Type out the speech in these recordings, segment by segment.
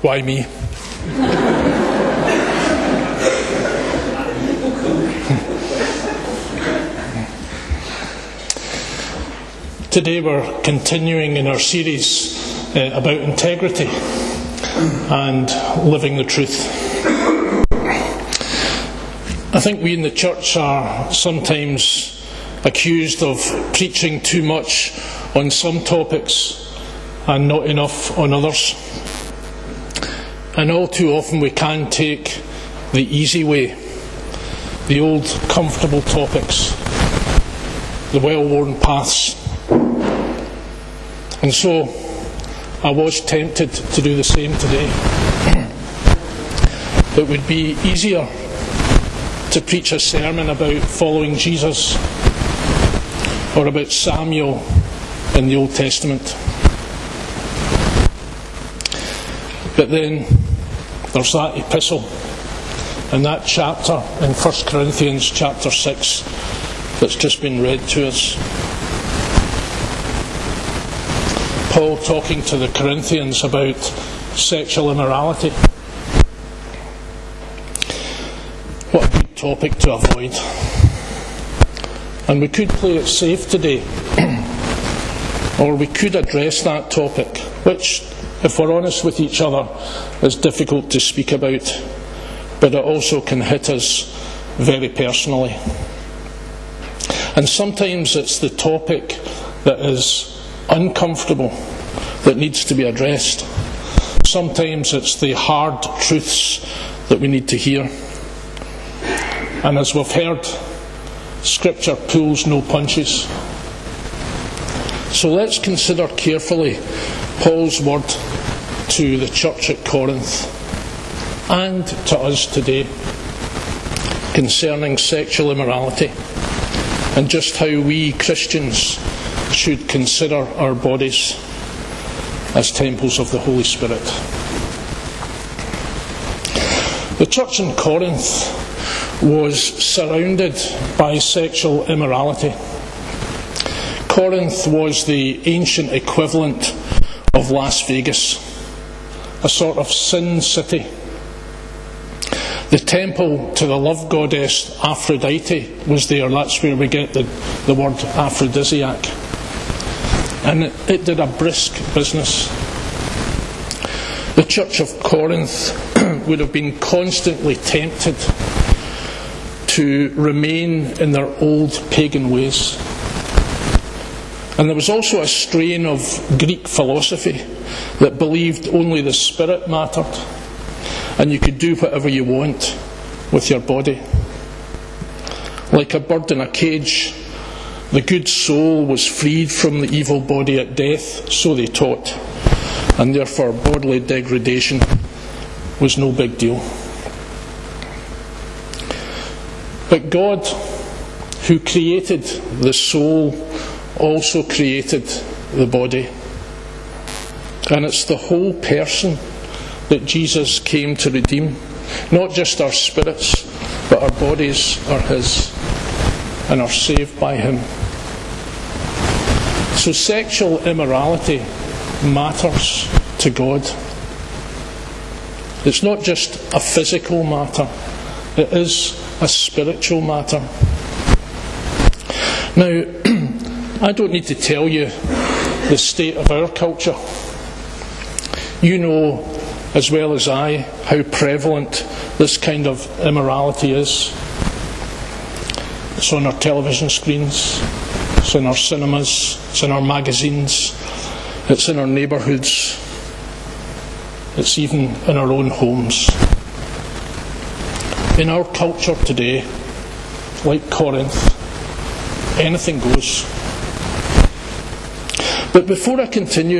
Why me? Today we're continuing in our series about integrity and living the truth. I think we in the church are sometimes accused of preaching too much on some topics and not enough on others. And all too often we can take the easy way, the old comfortable topics, the well-worn paths. And so I was tempted to do the same today. It would be easier to preach a sermon about following Jesus or about Samuel in the Old Testament. But then there's that epistle and that chapter in 1 Corinthians chapter 6 that's just been read to us. Paul talking to the Corinthians about sexual immorality. What a good topic to avoid. And we could play it safe today, or we could address that topic, which, if we're honest with each other, is difficult to speak about, but it also can hit us very personally. And sometimes it's the topic that is uncomfortable that needs to be addressed. Sometimes it's the hard truths that we need to hear. And as we've heard, Scripture pulls no punches. So let's consider carefully Paul's word to the church at Corinth and to us today concerning sexual immorality and just how we Christians should consider our bodies as temples of the Holy Spirit. The church in Corinth was surrounded by sexual immorality. Corinth was the ancient equivalent of Las Vegas, a sort of sin city. The temple to the love goddess Aphrodite was there. That's where we get the word aphrodisiac. And it did a brisk business. The church of Corinth would have been constantly tempted to remain in their old pagan ways. And there was also a strain of Greek philosophy that believed only the spirit mattered, and you could do whatever you want with your body. Like a bird in a cage, the good soul was freed from the evil body at death, so they taught, and therefore bodily degradation was no big deal. But God, who created the soul, also created the body. And it's the whole person that Jesus came to redeem. Not just our spirits, but our bodies are His and are saved by Him. So sexual immorality matters to God. It's not just a physical matter, it is a spiritual matter. Now, I don't need to tell you the state of our culture. You know as well as I how prevalent this kind of immorality is. It's on our television screens, it's in our cinemas, it's in our magazines, it's in our neighbourhoods, it's even in our own homes. In our culture today, like Corinth, anything goes. But before I continue,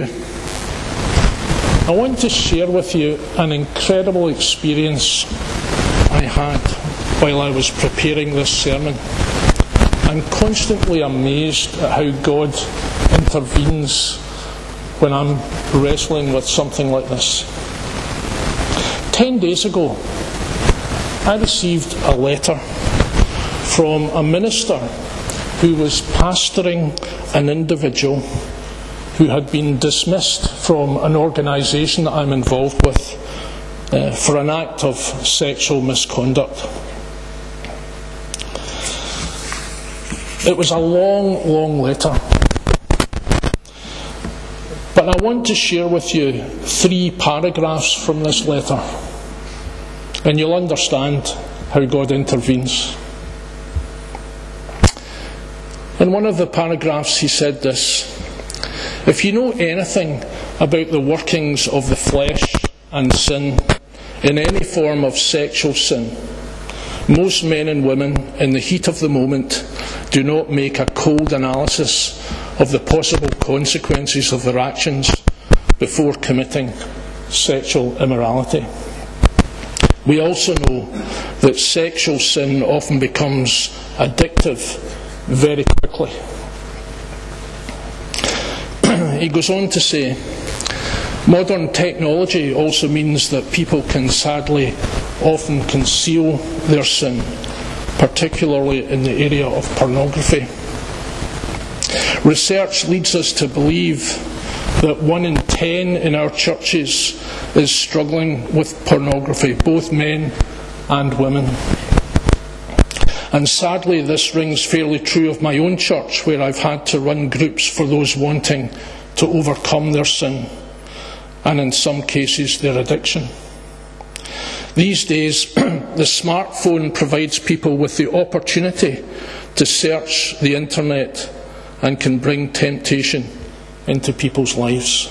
I want to share with you an incredible experience I had while I was preparing this sermon. I'm constantly amazed at how God intervenes when I'm wrestling with something like this. 10 days ago, I received a letter from a minister who was pastoring an individual who had been dismissed from an organisation that I'm involved with for an act of sexual misconduct. It was a long, long letter. But I want to share with you 3 paragraphs from this letter, and you'll understand how God intervenes. In one of the paragraphs he said this: "If you know anything about the workings of the flesh and sin, in any form of sexual sin, most men and women in the heat of the moment do not make a cold analysis of the possible consequences of their actions before committing sexual immorality. We also know that sexual sin often becomes addictive very quickly." He goes on to say, "Modern technology also means that people can sadly often conceal their sin, particularly in the area of pornography. Research leads us to believe that 1 in 10 in our churches is struggling with pornography, both men and women. And sadly, this rings fairly true of my own church, where I've had to run groups for those wanting to overcome their sin, and in some cases their addiction. These days, the smartphone provides people with the opportunity to search the internet and can bring temptation into people's lives."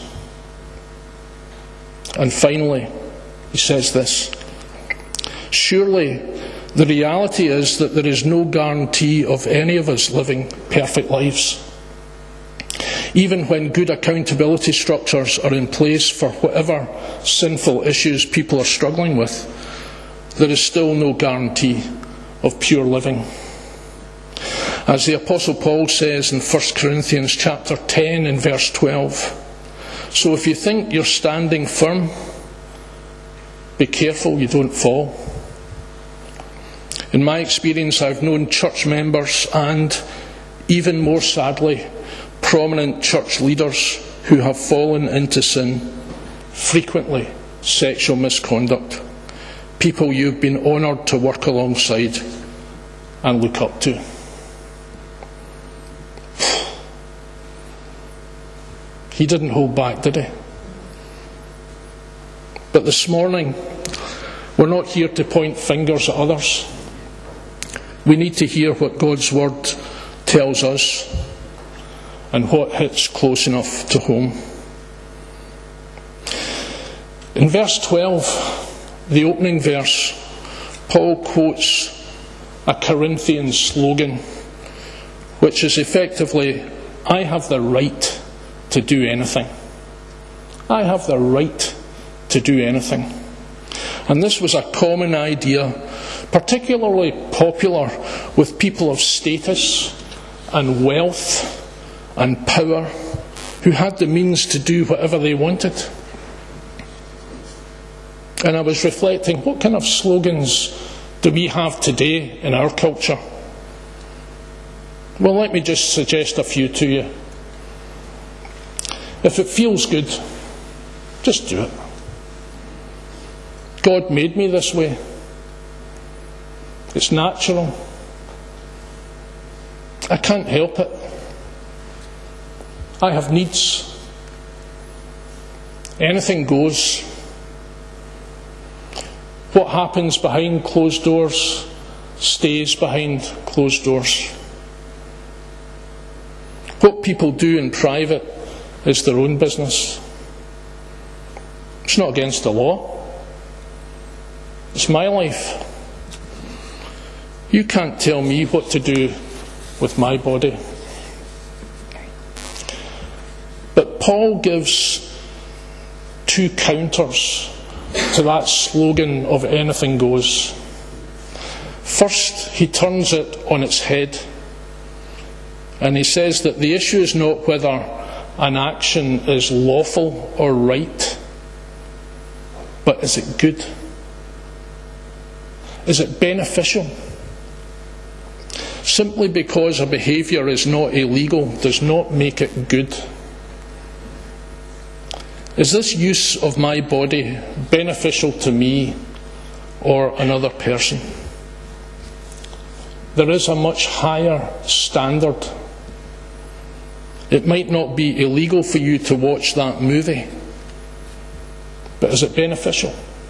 And finally, he says this: "Surely the reality is that there is no guarantee of any of us living perfect lives. Even when good accountability structures are in place for whatever sinful issues people are struggling with, there is still no guarantee of pure living. As the Apostle Paul says in 1 Corinthians chapter 10 and verse 12, so if you think you're standing firm, be careful you don't fall. In my experience, I've known church members and, even more sadly, prominent church leaders who have fallen into sin, frequently sexual misconduct, people you've been honoured to work alongside and look up to." He didn't hold back, did he? But this morning, we're not here to point fingers at others. We need to hear what God's Word tells us and what hits close enough to home. In verse 12, the opening verse, Paul quotes a Corinthian slogan, which is effectively, "I have the right to do anything." I have the right to do anything. And this was a common idea, particularly popular with people of status and wealth and power, who had the means to do whatever they wanted. And I was reflecting, what kind of slogans do we have today in our culture? Well, let me just suggest a few to you. If it feels good, just do it. God made me this way. It's natural. I can't help it. I have needs. Anything goes. What happens behind closed doors stays behind closed doors. What people do in private is their own business. It's not against the law. It's my life. You can't tell me what to do with my body. But Paul gives 2 counters to that slogan of anything goes. First, he turns it on its head, and he says that the issue is not whether an action is lawful or right, but is it good? Is it beneficial? Simply because a behaviour is not illegal does not make it good. Is this use of my body beneficial to me or another person? There is a much higher standard. It might not be illegal for you to watch that movie, but is it beneficial?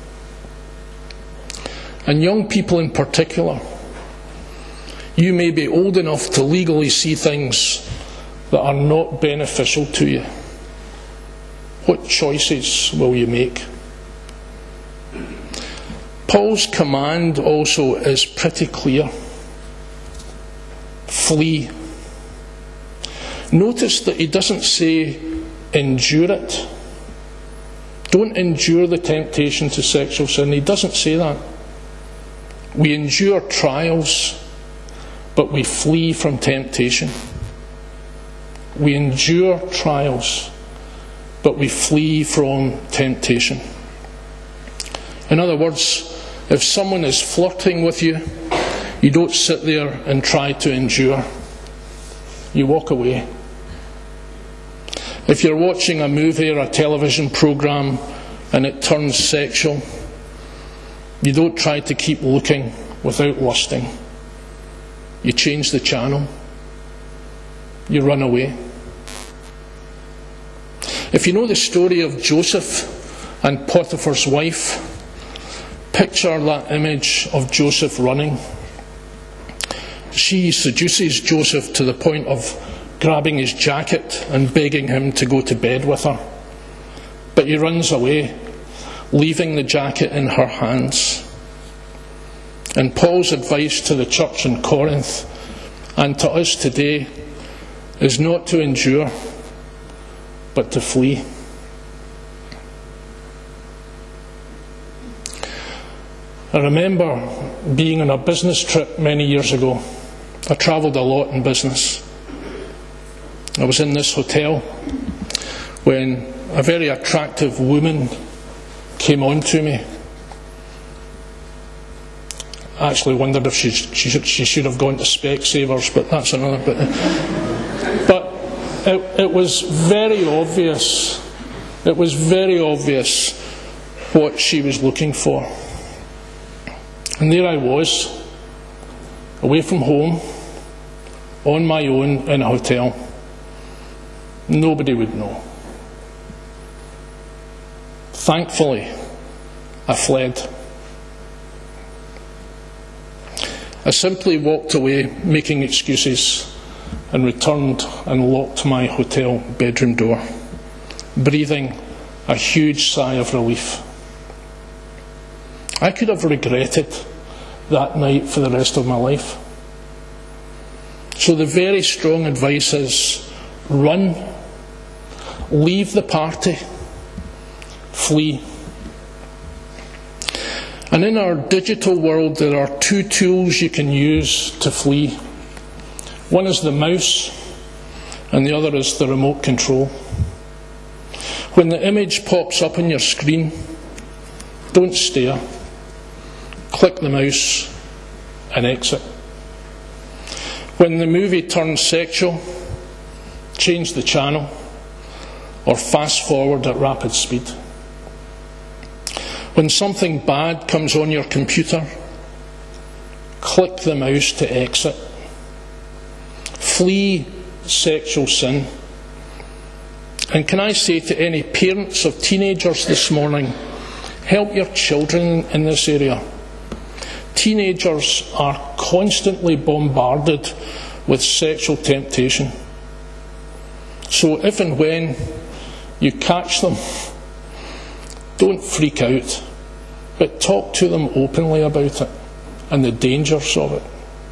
And young people in particular, you may be old enough to legally see things that are not beneficial to you. What choices will you make? Paul's command also is pretty clear. Flee. Notice that he doesn't say endure it. Don't endure the temptation to sexual sin. He doesn't say that. We endure trials, but we flee from temptation. We endure trials, but we flee from temptation. In other words, if someone is flirting with you, you don't sit there and try to endure. You walk away. If you're watching a movie or a television program and it turns sexual, you don't try to keep looking without lusting. You change the channel. You run away. If you know the story of Joseph and Potiphar's wife, picture that image of Joseph running. She seduces Joseph to the point of grabbing his jacket and begging him to go to bed with her. But he runs away, leaving the jacket in her hands. And Paul's advice to the church in Corinth and to us today is not to endure, but to flee. I remember being on a business trip many years ago. I travelled a lot in business. I was in this hotel when a very attractive woman came on to me. I actually wondered if she should have gone to Specsavers, but that's another bit. But it was very obvious. It was very obvious what she was looking for. And there I was, away from home, on my own in a hotel. Nobody would know. Thankfully, I fled. I simply walked away, making excuses, and returned and locked my hotel bedroom door, breathing a huge sigh of relief. I could have regretted that night for the rest of my life. So the very strong advice is, run, leave the party, flee. And in our digital world, there are two tools you can use to flee. One is the mouse, and the other is the remote control. When the image pops up on your screen, don't stare. Click the mouse and exit. When the movie turns sexual, change the channel or fast forward at rapid speed. When something bad comes on your computer, click the mouse to exit. Flee sexual sin. And can I say to any parents of teenagers this morning, help your children in this area. Teenagers are constantly bombarded with sexual temptation. So if and when you catch them, don't freak out, but talk to them openly about it and the dangers of it.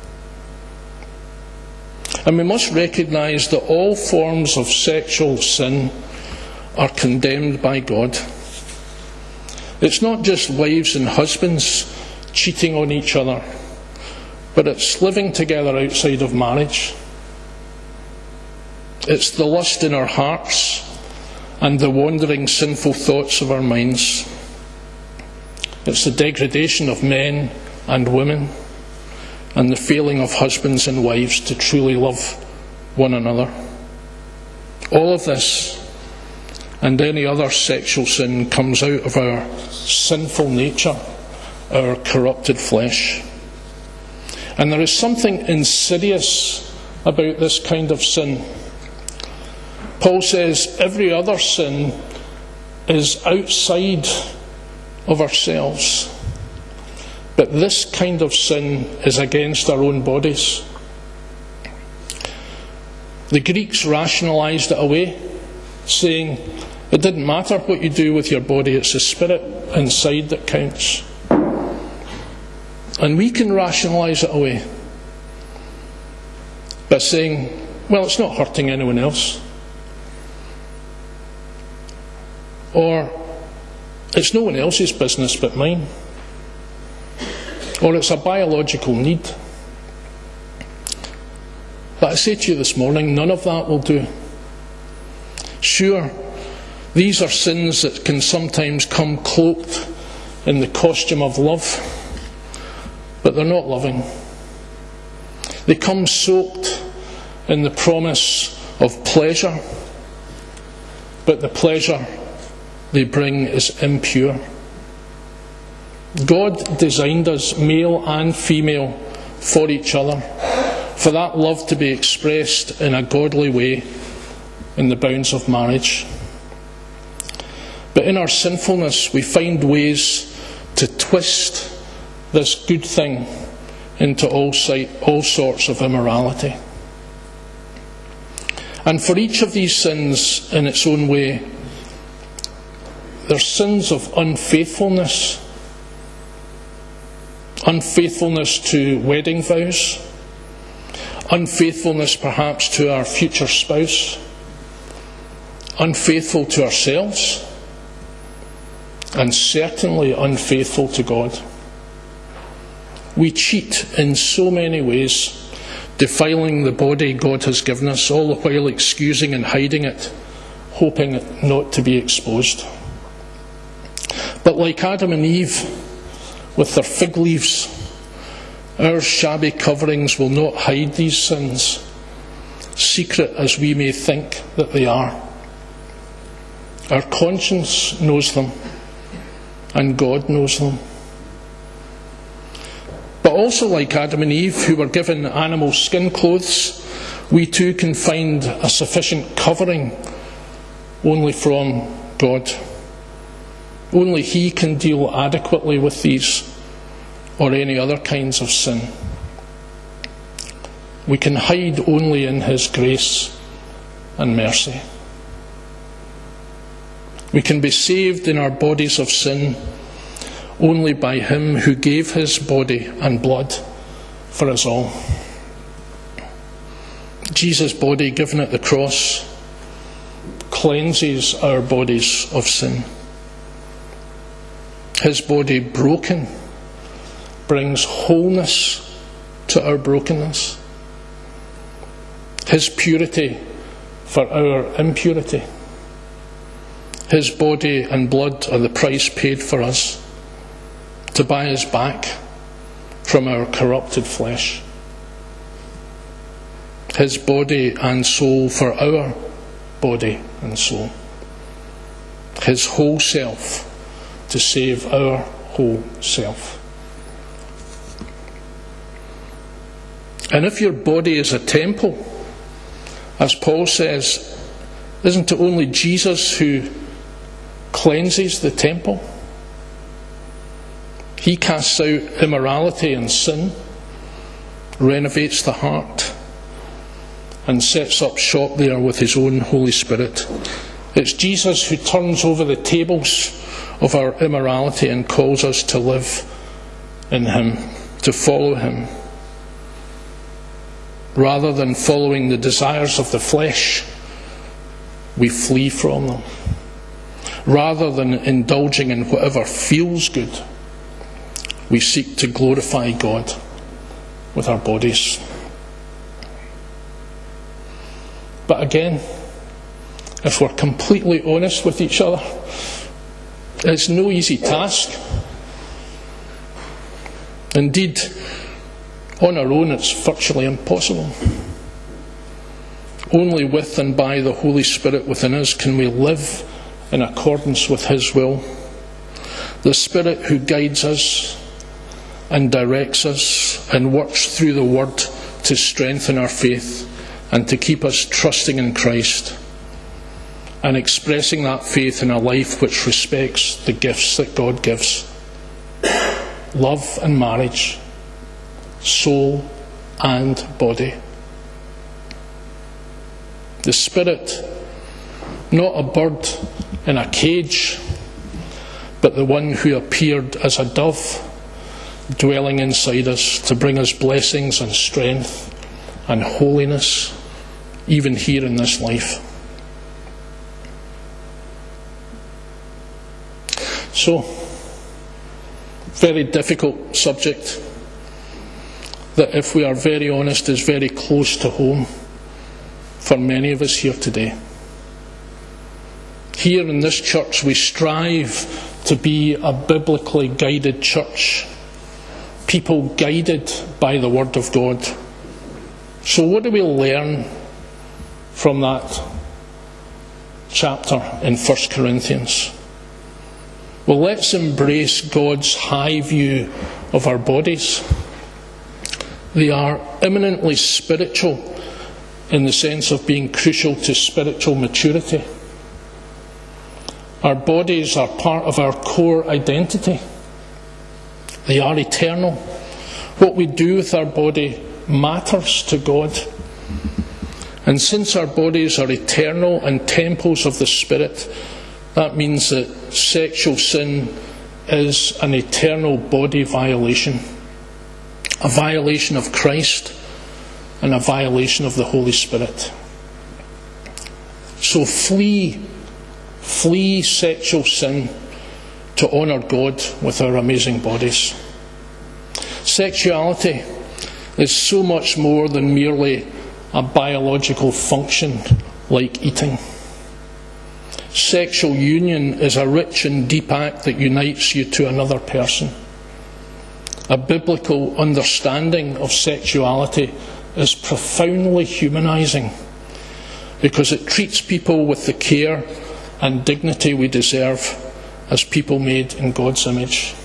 And we must recognise that all forms of sexual sin are condemned by God. It's not just wives and husbands cheating on each other, but it's living together outside of marriage. It's the lust in our hearts and the wandering sinful thoughts of our minds. It's the degradation of men and women and the failing of husbands and wives to truly love one another. All of this, and any other sexual sin comes out of our sinful nature, our corrupted flesh. And there is something insidious about this kind of sin. Paul says every other sin is outside of ourselves, but this kind of sin is against our own bodies. The Greeks rationalised it away, saying it didn't matter what you do with your body, it's the spirit inside that counts. And we can rationalise it away by saying, well, it's not hurting anyone else. Or, it's no one else's business but mine. Or it's a biological need. But I say to you this morning, none of that will do. Sure, these are sins that can sometimes come cloaked in the costume of love, but they're not loving. They come soaked in the promise of pleasure, but the pleasure they bring is impure. God designed us, male and female, for each other, for that love to be expressed in a godly way in the bounds of marriage. But in our sinfulness, we find ways to twist this good thing into all sorts of immorality. And for each of these sins in its own way, there's sins of unfaithfulness. Unfaithfulness to wedding vows. Unfaithfulness perhaps to our future spouse. Unfaithful to ourselves. And certainly unfaithful to God. We cheat in so many ways, defiling the body God has given us, all the while excusing and hiding it, hoping it not to be exposed. But like Adam and Eve, with their fig leaves, our shabby coverings will not hide these sins, secret as we may think that they are. Our conscience knows them, and God knows them. But also like Adam and Eve, who were given animal skin clothes, we too can find a sufficient covering only from God. Only He can deal adequately with these or any other kinds of sin. We can hide only in His grace and mercy. We can be saved in our bodies of sin only by Him who gave His body and blood for us all. Jesus' body given at the cross cleanses our bodies of sin. His body broken brings wholeness to our brokenness. His purity for our impurity. His body and blood are the price paid for us to buy us back from our corrupted flesh. His body and soul for our body and soul. His whole self to save our whole self. And if your body is a temple, as Paul says, isn't it only Jesus who cleanses the temple? He casts out immorality and sin, renovates the heart, and sets up shop there with His own Holy Spirit. It's Jesus who turns over the tables of our immorality and calls us to live in Him, to follow Him, rather than following the desires of the flesh. We flee from them. Rather than indulging in whatever feels good, we seek to glorify God with our bodies. But again, if we're completely honest with each other, it's no easy task. Indeed, on our own it's virtually impossible. Only with and by the Holy Spirit within us can we live in accordance with His will. The Spirit who guides us and directs us and works through the Word to strengthen our faith and to keep us trusting in Christ and expressing that faith in a life which respects the gifts that God gives. Love and marriage, soul and body. The Spirit, not a bird in a cage, but the one who appeared as a dove, dwelling inside us to bring us blessings and strength and holiness, even here in this life. So, very difficult subject that, if we are very honest, is very close to home for many of us here today. Here in this church, we strive to be a biblically guided church, people guided by the Word of God. So what do we learn from that chapter in 1 Corinthians? Well, let's embrace God's high view of our bodies. They are eminently spiritual in the sense of being crucial to spiritual maturity. Our bodies are part of our core identity. They are eternal. What we do with our body matters to God. And since our bodies are eternal and temples of the Spirit, that means that sexual sin is an eternal body violation, a violation of Christ and a violation of the Holy Spirit. So flee sexual sin to honour God with our amazing bodies. Sexuality is so much more than merely a biological function like eating. Sexual union is a rich and deep act that unites you to another person. A biblical understanding of sexuality is profoundly humanising because it treats people with the care and dignity we deserve as people made in God's image.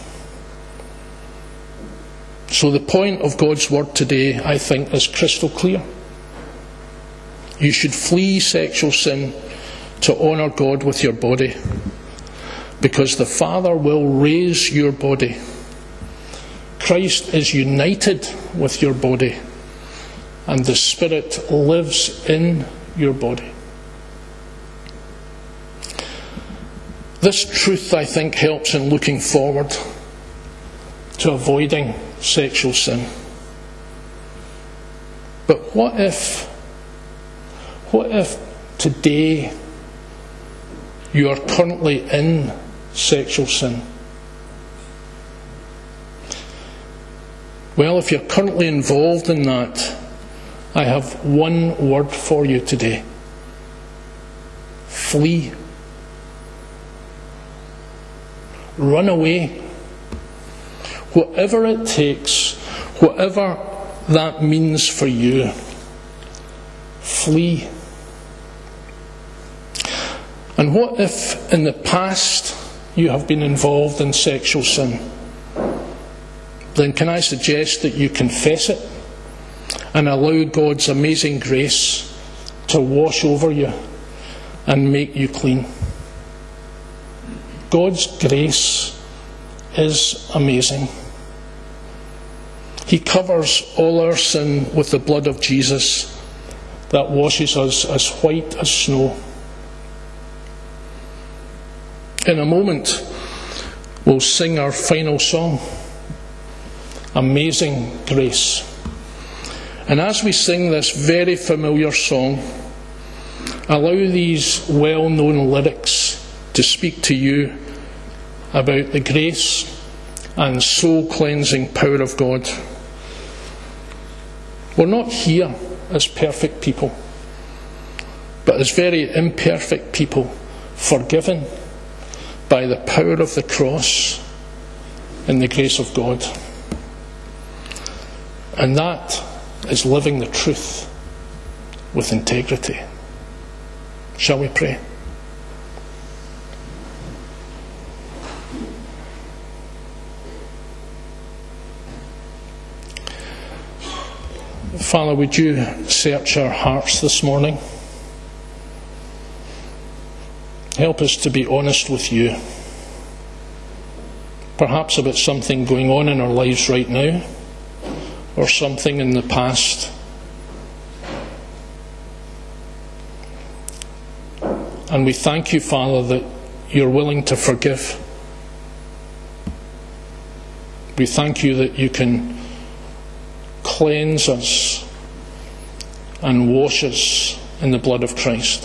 So the point of God's word today, I think, is crystal clear. You should flee sexual sin to honour God with your body, because the Father will raise your body. Christ is united with your body, and the Spirit lives in your body. This truth, I think, helps in looking forward to avoiding sexual sin. But what if today you are currently in sexual sin? Well, if you're currently involved in that, I have one word for you today. Flee. Run away. Whatever it takes, whatever that means for you, flee. And what if in the past you have been involved in sexual sin? Then can I suggest that you confess it and allow God's amazing grace to wash over you and make you clean. God's grace is amazing. He covers all our sin with the blood of Jesus that washes us as white as snow. In a moment, we'll sing our final song, Amazing Grace. And as we sing this very familiar song, allow these well-known lyrics to speak to you about the grace and soul-cleansing power of God. We're not here as perfect people, but as very imperfect people, forgiven by the power of the cross and the grace of God. And that is living the truth with integrity. Shall we pray? Father, would you search our hearts this morning? Help us to be honest with you. Perhaps about something going on in our lives right now, or something in the past. And we thank you, Father, that you're willing to forgive. We thank you that you can cleanse us and wash us in the blood of Christ.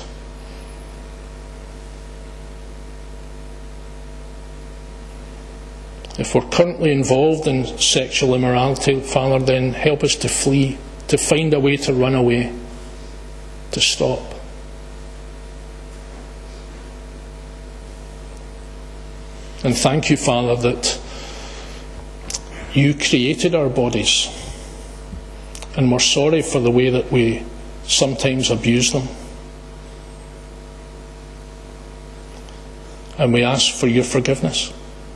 If we're currently involved in sexual immorality, Father, then help us to flee, to find a way to run away, to stop. And thank you, Father, that you created our bodies, and we're sorry for the way that we sometimes abuse them. And we ask for your forgiveness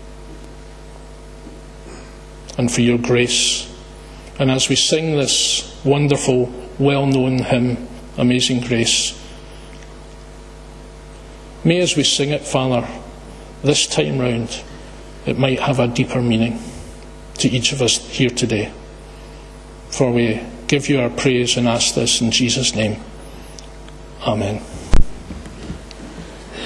and for your grace. And as we sing this wonderful, well-known hymn, Amazing Grace, may as we sing it, Father, this time round, it might have a deeper meaning to each of us here today. For we give you our praise and ask this in Jesus' name. Amen.